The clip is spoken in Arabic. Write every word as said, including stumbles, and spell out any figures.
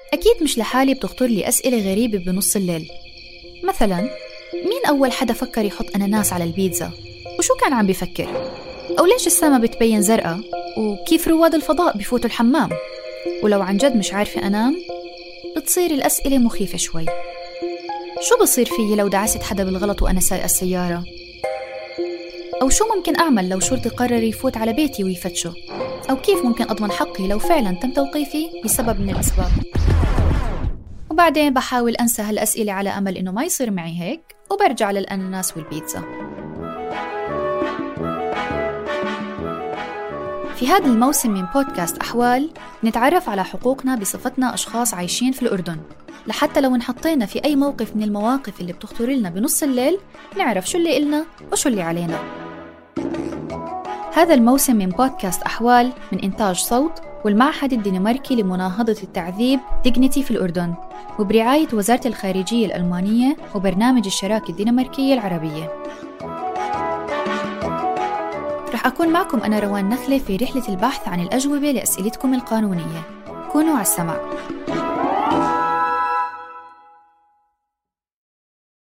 أكيد مش لحالي بتخطر لي أسئلة غريبة بنص الليل. مثلاً، مين أول حدا فكر يحط أناناس على البيتزا؟ وشو كان عم بيفكر؟ أو ليش السما بتبين زرقاء؟ وكيف رواد الفضاء بفوتوا الحمام؟ ولو عن جد مش عارفة أنام، بتصير الأسئلة مخيفة شوي. شو بصير فيي لو دعست حدا بالغلط وأنا سايقة السيارة؟ أو شو ممكن أعمل لو شرطي قرر يفوت على بيتي ويفتشه؟ أو كيف ممكن أضمن حقي لو فعلاً تم توقيفي بسبب من الأسباب؟ وبعدين بحاول أنسى هالأسئلة على أمل إنه ما يصير معي هيك، وبرجع للأناناس والبيتزا. في هذا الموسم من بودكاست أحوال نتعرف على حقوقنا بصفتنا أشخاص عايشين في الأردن، لحتى لو انحطينا في أي موقف من المواقف اللي بتخطر لنا بنص الليل نعرف شو اللي إلنا وشو اللي علينا. هذا الموسم من بودكاست أحوال من إنتاج صوت والمعهد الدنماركي لمناهضة التعذيب ديغنيتي في الأردن، وبرعاية وزارة الخارجية الألمانية وبرنامج الشراكة الدنماركية العربية. رح أكون معكم أنا روان نخلة في رحلة البحث عن الأجوبة لأسئلتكم القانونية. كونوا على السمع.